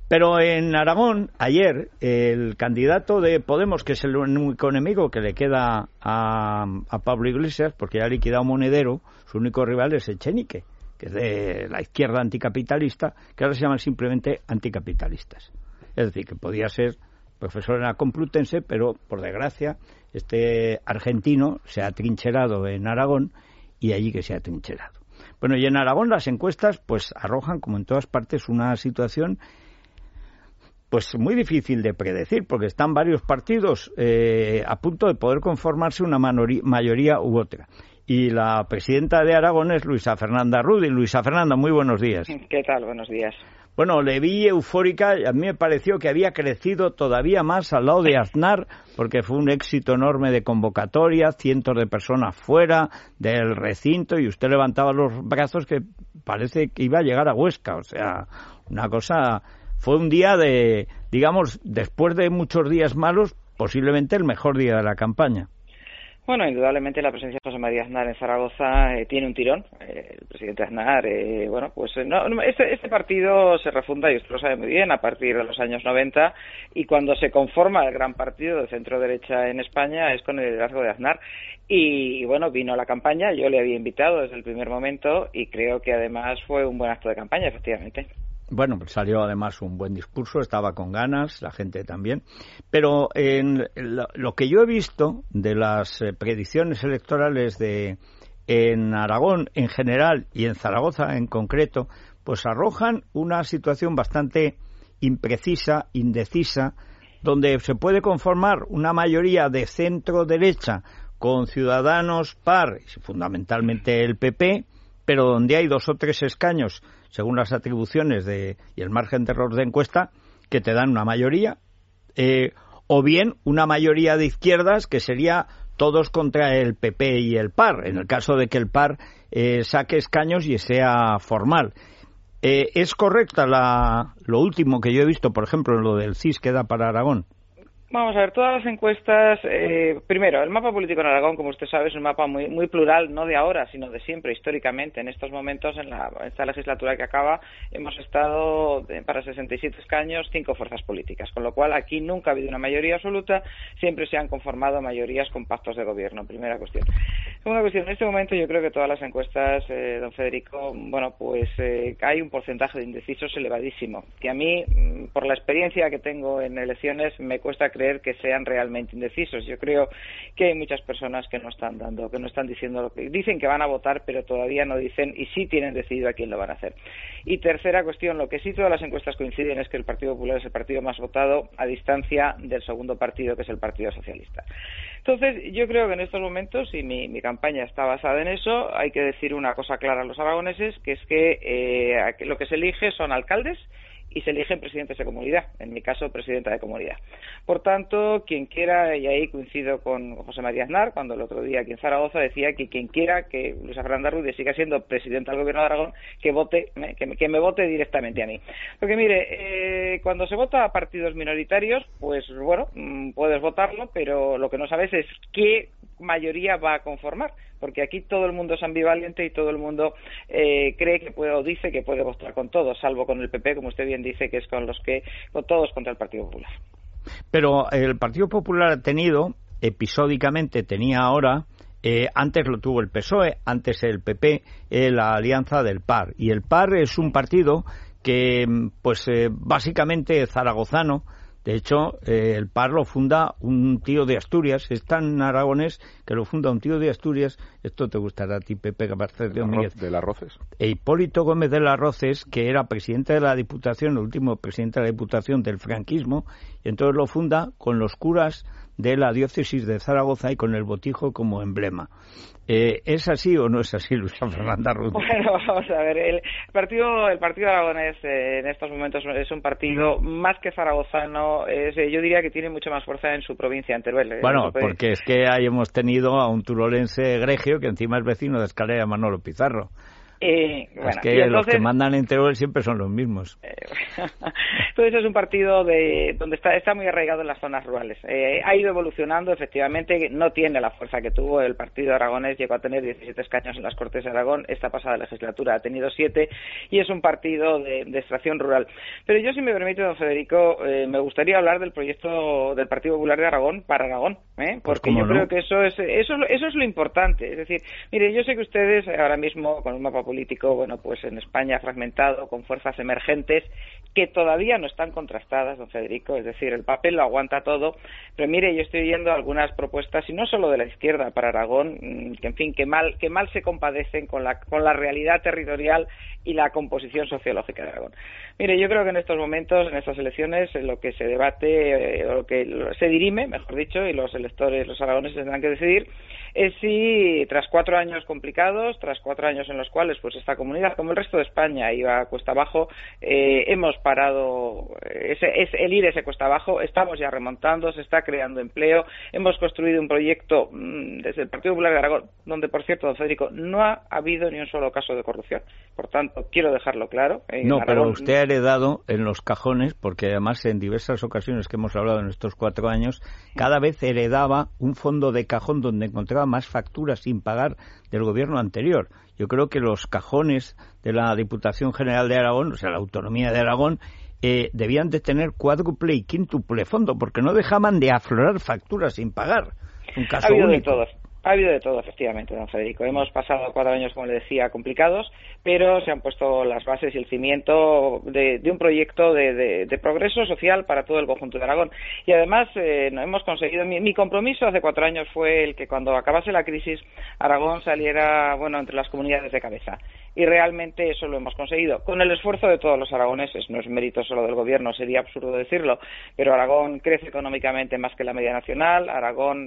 Pero en Aragón, ayer, el candidato de Podemos, que es el único enemigo que le queda a Pablo Iglesias, porque ya ha liquidado Monedero, su único rival es Echenique, que es de la izquierda anticapitalista, que ahora se llaman simplemente anticapitalistas. Es decir, que podía ser profesor en la Complutense, pero, por desgracia, este argentino se ha trincherado en Aragón y allí que se ha trincherado. Bueno, y en Aragón las encuestas pues arrojan, como en todas partes, una situación pues muy difícil de predecir, porque están varios partidos a punto de poder conformarse una mayoría u otra. Y la presidenta de Aragón es Luisa Fernanda Rudi. Luisa Fernanda, muy buenos días. ¿Qué tal? Buenos días. Bueno, le vi eufórica y a mí me pareció que había crecido todavía más al lado de Aznar, porque fue un éxito enorme de convocatoria, cientos de personas fuera del recinto y usted levantaba los brazos que parece que iba a llegar a Huesca. O sea, una cosa... Fue un día de, digamos, después de muchos días malos, posiblemente el mejor día de la campaña. Bueno, indudablemente la presencia de José María Aznar en Zaragoza tiene un tirón. El presidente Aznar, este partido se refunda, y usted lo sabe muy bien, a partir de los años 90, y cuando se conforma el gran partido de centro-derecha en España es con el liderazgo de Aznar. Y bueno, vino a la campaña, yo le había invitado desde el primer momento y creo que además fue un buen acto de campaña, efectivamente. Bueno, pues salió además un buen discurso, estaba con ganas, la gente también. Pero en lo que yo he visto de las predicciones electorales en Aragón en general y en Zaragoza en concreto, pues arrojan una situación bastante imprecisa, indecisa, donde se puede conformar una mayoría de centro-derecha con Ciudadanos, PAR, fundamentalmente el PP, pero donde hay 2 o 3 escaños, según las atribuciones y el margen de error de encuesta, que te dan una mayoría, o bien una mayoría de izquierdas, que sería todos contra el PP y el PAR, en el caso de que el PAR saque escaños y sea formal. ¿Es correcta lo último que yo he visto, por ejemplo, en lo del CIS que da para Aragón? Vamos a ver, todas las encuestas, primero, el mapa político en Aragón, como usted sabe, es un mapa muy plural, no de ahora, sino de siempre, históricamente. En estos momentos, en esta legislatura que acaba, hemos estado para 67 escaños, 5 fuerzas políticas, con lo cual aquí nunca ha habido una mayoría absoluta, siempre se han conformado mayorías con pactos de gobierno, primera cuestión. Segunda cuestión, en este momento yo creo que todas las encuestas, don Federico, bueno, pues hay un porcentaje de indecisos elevadísimo, que a mí, por la experiencia que tengo en elecciones, me cuesta creer que sean realmente indecisos. Yo creo que hay muchas personas que no están diciendo lo que dicen, que van a votar, pero todavía no dicen y sí tienen decidido a quién lo van a hacer. Y tercera cuestión, lo que sí todas las encuestas coinciden es que el Partido Popular es el partido más votado a distancia del segundo partido, que es el Partido Socialista. Entonces, yo creo que en estos momentos, y mi campaña está basada en eso, hay que decir una cosa clara a los aragoneses, que es que lo que se elige son alcaldes y se eligen presidentes de comunidad, en mi caso presidenta de comunidad. Por tanto, quien quiera, y ahí coincido con José María Aznar, cuando el otro día aquí en Zaragoza decía que quien quiera que Luisa Fernanda Rudi siga siendo presidenta del Gobierno de Aragón, que me vote directamente a mí. Porque mire, cuando se vota a partidos minoritarios, pues bueno, puedes votarlo, pero lo que no sabes es qué mayoría va a conformar, porque aquí todo el mundo es ambivalente y todo el mundo cree que puede o dice que puede votar con todos, salvo con el PP, como usted bien dice, que es con todos contra el Partido Popular. Pero el Partido Popular ha tenido, episódicamente tenía ahora, antes lo tuvo el PSOE, antes el PP, la alianza del PAR, y el PAR es un partido que pues básicamente zaragozano. De hecho, el PAR lo funda un tío de Asturias, es tan aragonés que lo funda un tío de Asturias. Esto te gustará a ti, Pepe Garcés de las Roces. Hipólito Gómez de las Roces, que era presidente de la Diputación, el último presidente de la Diputación del franquismo, y entonces lo funda con los curas de la diócesis de Zaragoza y con el botijo como emblema. ¿Es así o no es así, Luisa Fernanda Rudi? Bueno, vamos a ver, el partido aragonés en estos momentos es un partido más que zaragozano, yo diría que tiene mucho más fuerza en su provincia, en Teruel. Bueno, porque es que ahí hemos tenido a un turolense egregio que encima es vecino de Escalera, Manolo Pizarro. Bueno, es que entonces, los que mandan en Teruel siempre son los mismos. Entonces es un partido donde está muy arraigado en las zonas rurales. Ha ido evolucionando, efectivamente, no tiene la fuerza que tuvo el partido aragonés, llegó a tener 17 escaños en las Cortes de Aragón, esta pasada legislatura ha tenido 7 y es un partido de extracción rural. Pero yo, si me permite, don Federico, me gustaría hablar del proyecto del Partido Popular de Aragón para Aragón, porque yo creo que eso es lo importante. Es decir, mire, yo sé que ustedes ahora mismo, con un mapa político, bueno, pues en España fragmentado, con fuerzas emergentes que todavía no están contrastadas, don Federico, es decir, el papel lo aguanta todo, pero mire, yo estoy oyendo algunas propuestas, y no solo de la izquierda para Aragón, que en fin, que mal se compadecen con la realidad territorial y la composición sociológica de Aragón. Mire, yo creo que en estos momentos, en estas elecciones, lo que se debate, o lo que se dirime, mejor dicho, y los electores, los aragoneses tendrán que decidir, es si tras 4 años complicados, tras 4 años en los cuales pues esta comunidad, como el resto de España, iba cuesta abajo, hemos parado ese cuesta abajo, estamos ya remontando, se está creando empleo, hemos construido un proyecto desde el Partido Popular de Aragón, donde, por cierto, don Federico, no ha habido ni un solo caso de corrupción. Por tanto, quiero dejarlo claro. No, Aragón, pero usted ha heredado en los cajones, porque además en diversas ocasiones que hemos hablado en estos 4 años, cada vez heredaba un fondo de cajón donde encontraba más facturas sin pagar del gobierno anterior. Yo creo que los cajones de la Diputación General de Aragón, o sea, la autonomía de Aragón, debían de tener cuádruple y quíntuple fondo, porque no dejaban de aflorar facturas sin pagar. Un caso único. Ha habido de todo, efectivamente, don Federico. Hemos pasado 4 años, como le decía, complicados, pero se han puesto las bases y el cimiento de un proyecto de progreso social para todo el conjunto de Aragón. Y además, no hemos conseguido. Mi compromiso hace 4 años fue el que cuando acabase la crisis, Aragón saliera, bueno, entre las comunidades de cabeza. Y realmente eso lo hemos conseguido, con el esfuerzo de todos los aragoneses. No es mérito solo del gobierno, sería absurdo decirlo, pero Aragón crece económicamente más que la media nacional. Aragón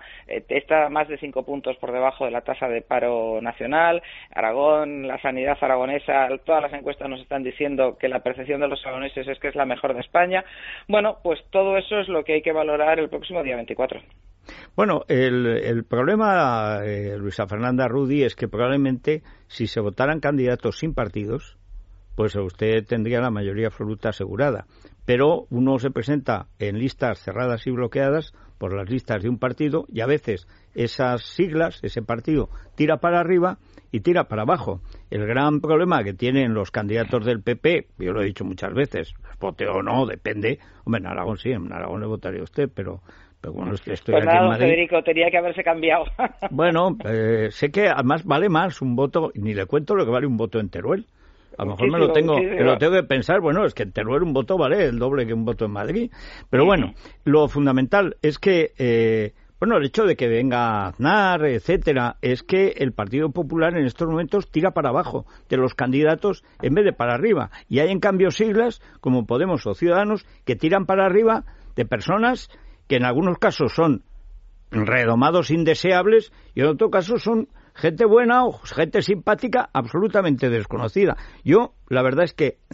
está más de 5 puntos por debajo de la tasa de paro nacional. Aragón, la sanidad aragonesa, todas las encuestas nos están diciendo que la percepción de los aragoneses es que es la mejor de España. Bueno, pues todo eso es lo que hay que valorar el próximo día 24. Bueno, el problema, Luisa Fernanda Rudy, es que probablemente si se votaran candidatos sin partidos, pues usted tendría la mayoría absoluta asegurada. Pero uno se presenta en listas cerradas y bloqueadas por las listas de un partido y a veces esas siglas, ese partido, tira para arriba y tira para abajo. El gran problema que tienen los candidatos del PP, yo lo he dicho muchas veces, vote o no, depende. Hombre, en Aragón sí, en Aragón le votaría a usted, pero bueno, estoy pues aquí nada, en Madrid. Federico, tenía que haberse cambiado. Bueno, sé que además vale más un voto, ni le cuento lo que vale un voto en Teruel. A lo mejor me lo tengo que pensar, bueno, es que en Teruel un voto vale el doble que un voto en Madrid. Pero bueno, lo fundamental es que, bueno, el hecho de que venga Aznar, etcétera, es que el Partido Popular en estos momentos tira para abajo de los candidatos en vez de para arriba. Y hay en cambio siglas, como Podemos o Ciudadanos, que tiran para arriba de personas que en algunos casos son redomados indeseables y en otros casos son gente buena o gente simpática absolutamente desconocida. Yo, la verdad es que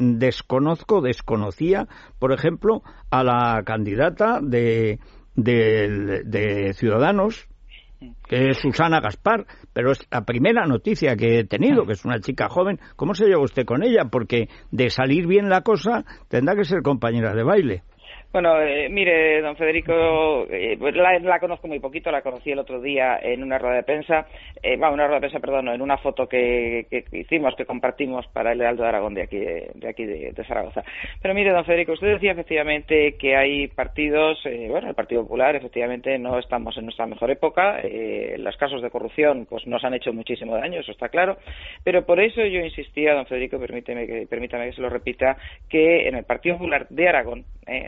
desconocía, por ejemplo, a la candidata de Ciudadanos, que es Susana Gaspar, pero es la primera noticia que he tenido, que es una chica joven. ¿Cómo se lleva usted con ella? Porque de salir bien la cosa tendrá que ser compañera de baile. Bueno, mire, don Federico, la conozco muy poquito, la conocí el otro día en una rueda de prensa, en una foto que hicimos, que compartimos para el Heraldo de Aragón de aquí de Zaragoza. Pero mire, don Federico, usted decía efectivamente que hay partidos, el Partido Popular, efectivamente no estamos en nuestra mejor época, los casos de corrupción pues nos han hecho muchísimo daño, eso está claro, pero por eso yo insistía, don Federico, permítame que se lo repita, que en el Partido Popular de Aragón,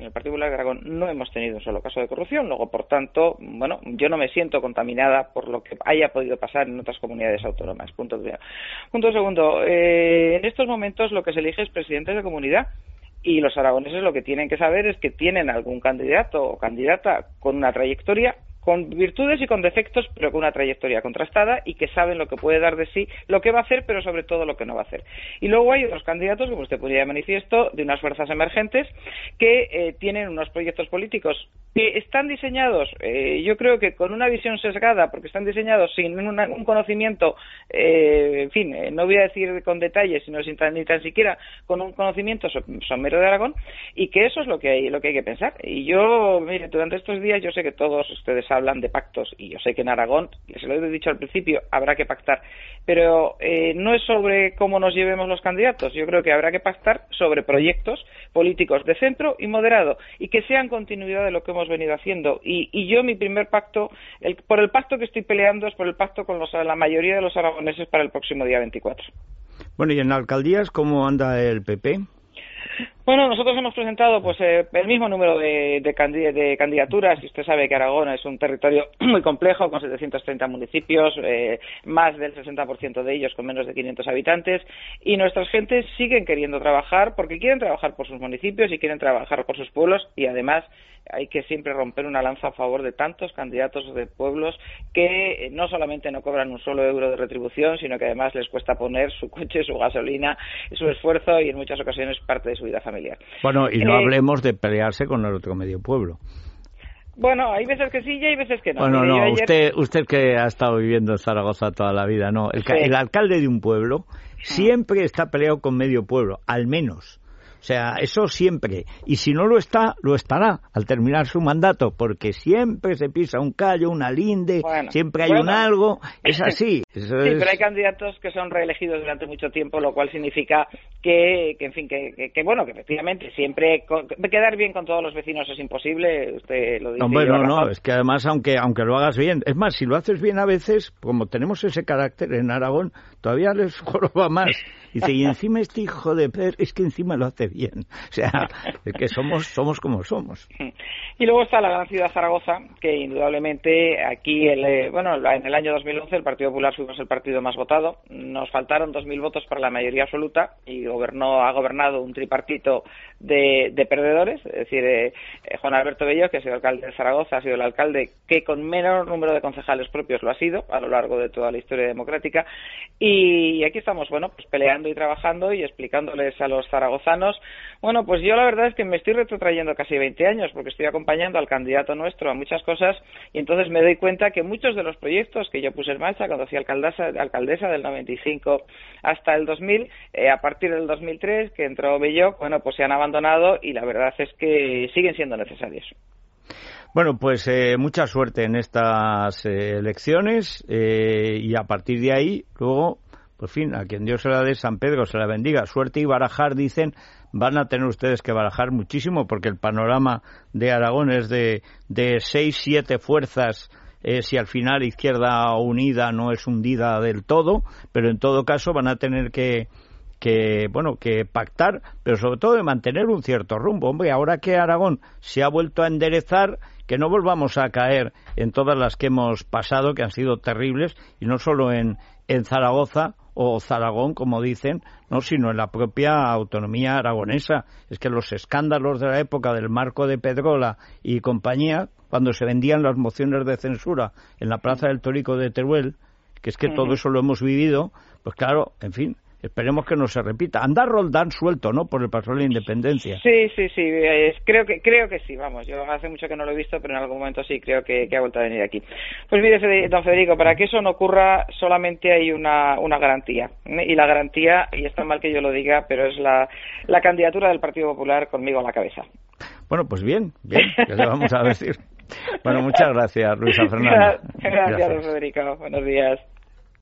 no hemos tenido un solo caso de corrupción. Luego, por tanto, bueno, yo no me siento contaminada por lo que haya podido pasar en otras comunidades autónomas. Punto primero. Punto segundo, en estos momentos lo que se elige es presidente de comunidad. Y los aragoneses lo que tienen que saber es que tienen algún candidato o candidata con una trayectoria, con virtudes y con defectos, pero con una trayectoria contrastada y que saben lo que puede dar de sí, lo que va a hacer, pero sobre todo lo que no va a hacer. Y luego hay otros candidatos, como usted ponía de manifiesto, de unas fuerzas emergentes que tienen unos proyectos políticos Que están diseñados, yo creo que con una visión sesgada, porque están diseñados sin un conocimiento, en fin, no voy a decir con detalles, sino ni tan siquiera con un conocimiento somero de Aragón, y que eso es lo que hay que pensar. Y yo, mire, durante estos días yo sé que todos ustedes hablan de pactos, y yo sé que en Aragón, les lo he dicho al principio, habrá que pactar, pero no es sobre cómo nos llevemos los candidatos, yo creo que habrá que pactar sobre proyectos políticos de centro y moderado, y que sean continuidad de lo que hemos venido haciendo. Y yo mi primer pacto, por el pacto que estoy peleando, es por el pacto con la mayoría de los aragoneses para el próximo día 24. Bueno, ¿y en alcaldías cómo anda el PP? Bueno, nosotros hemos presentado pues el mismo número de candidaturas, y usted sabe que Aragón es un territorio muy complejo, con 730 municipios, más del 60% de ellos con menos de 500 habitantes, y nuestras gentes siguen queriendo trabajar porque quieren trabajar por sus municipios y quieren trabajar por sus pueblos, y además hay que siempre romper una lanza a favor de tantos candidatos de pueblos que no solamente no cobran un solo euro de retribución, sino que además les cuesta poner su coche, su gasolina, su esfuerzo y en muchas ocasiones parte de su vida familiar. Bueno, y no hablemos de pelearse con el otro medio pueblo. Bueno, hay veces que sí y hay veces que no. Bueno, no, usted que ha estado viviendo en Zaragoza toda la vida, no. El alcalde de un pueblo siempre está peleado con medio pueblo, al menos. O sea, eso siempre. Y si no lo está, lo estará al terminar su mandato, porque siempre se pisa un callo, una linde, siempre hay un algo. Es así. Pero hay candidatos que son reelegidos durante mucho tiempo, lo cual significa que efectivamente siempre quedar bien con todos los vecinos es imposible. Usted lo dice. Hombre, no, es que además, aunque lo hagas bien, es más, si lo haces bien a veces, como tenemos ese carácter en Aragón, todavía les joroba más. Dice, y encima este hijo de Pedro, es que encima lo hace bien. O sea, es que somos como somos. Y luego está la gran ciudad Zaragoza, que indudablemente aquí, en el año 2011 el Partido Popular fuimos el partido más votado. Nos faltaron 2.000 votos para la mayoría absoluta y ha gobernado un tripartito de perdedores. Es decir, Juan Alberto Bello, que ha sido alcalde de Zaragoza, ha sido el alcalde que con menor número de concejales propios lo ha sido a lo largo de toda la historia democrática. Y aquí estamos, pues peleando y trabajando y explicándoles a los zaragozanos. Bueno, pues yo la verdad es que me estoy retrotrayendo casi 20 años porque estoy acompañando al candidato nuestro a muchas cosas, y entonces me doy cuenta que muchos de los proyectos que yo puse en marcha cuando fui alcaldesa del 95 hasta el 2000, a partir del 2003 que entró Bello, pues se han abandonado y la verdad es que siguen siendo necesarios. Bueno, pues mucha suerte en estas elecciones y a partir de ahí, luego, por fin, a quien Dios se la dé, San Pedro se la bendiga. Suerte y barajar, dicen, van a tener ustedes que barajar muchísimo porque el panorama de Aragón es de 6-7 fuerzas, si al final Izquierda Unida no es hundida del todo, pero en todo caso van a tener que pactar, pero sobre todo de mantener un cierto rumbo. Hombre, ahora que Aragón se ha vuelto a enderezar, que no volvamos a caer en todas las que hemos pasado, que han sido terribles, y no solo en Zaragoza o Zaragón, como dicen, no, sino en la propia autonomía aragonesa. Es que los escándalos de la época del Marco de Pedrola y compañía, cuando se vendían las mociones de censura en la Plaza del Torico de Teruel, que es que todo eso lo hemos vivido, pues claro, en fin, esperemos que no se repita. Anda Roldán suelto, ¿no?, por el Paso de la Independencia. Sí, creo que sí, vamos, yo hace mucho que no lo he visto, pero en algún momento sí creo que ha vuelto a venir aquí. Pues mire, don Federico, para que eso no ocurra solamente hay una garantía, y la garantía, y está mal que yo lo diga, pero es la candidatura del Partido Popular conmigo a la cabeza. Bueno, pues bien, ¿qué le vamos a decir? Bueno, muchas gracias, Luisa Fernanda. Gracias, don Federico. Buenos días.